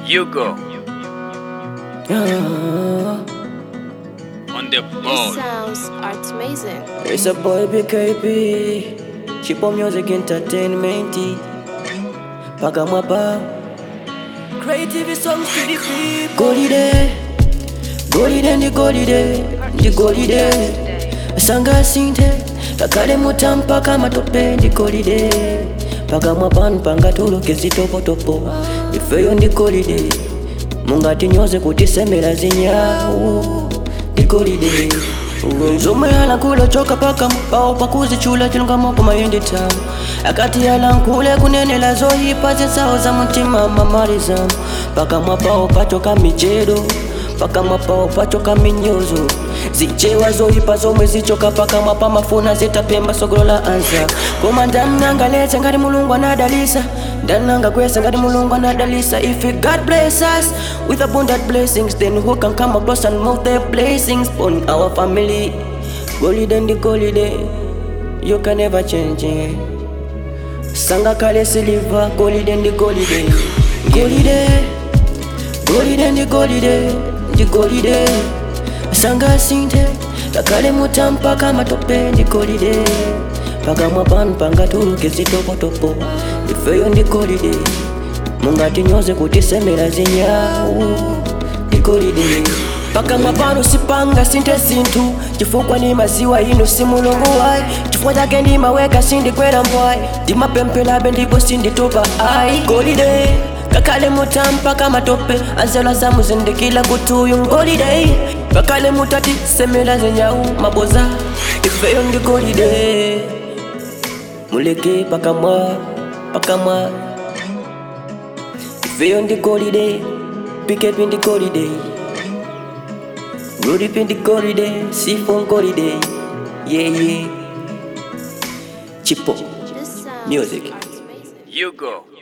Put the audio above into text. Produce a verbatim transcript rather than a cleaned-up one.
You go Ah, on the This ball. sounds art amazing. it's a boy B K B, Chipo Music Entertainment, Paka Mwapa, creative songs to the people. Golide, golide ndi golide, ndi golide, sanga sinte, kakale mutampa kama tope ndi golide, Paka Mwapa mpanga tuluke zitopo topo, ifeyo ndi golide, mungati nyoze kutisemera zinyawo, ndi golide. Zomwe alankula choka paka mpao pakuzichula chilungamo kumayende tamu akati alankule kunenela zoyipa zinsawo za mutima mamalizamu paka mwapao pachoka mijedo paka mwapao pachoka minyozo zichewa zoyipa zomwe zichoka paka mwapa mafuna zitapemba sogolola anza koma ndananga letse ngati mulungu anadalisa ndananga kwesa ngati mulungu anadalisa if God bless us with abundant blessings then who can come across and move their blessings on our family. Golide ndi golide, you can never change it. Sanga kale silver, golide ndi golide, golide, golide ndi golide, ndi golide. Sanga sinte, kakale mutampa kama tope ndi golide. Paka mwapanu panga tuluke zitopo topo, ifeyo ndi golide. Mungati nyoze kutisemera zinyawo, ndi golide. Paka mwapano sipanga sinte sintu chifukwa ni maziwa inu si mulungu wai chifukwa chake ndimaweka sindikwera mbwai ndimapempelabe ndipo sinditopa ai golide kakale mutampa kama tope anzela zamuzindikila kutuyu ngolide kakale mutati semela zenyawu maboza ifeyo ndi golide muleke pakamwa pakamwa ifeyo ndi golide pikepi ndi golide Rudy Pin the Golide, Seafoam Golide, yeah yeah. Chipo This sounds Music. art amazing. You go.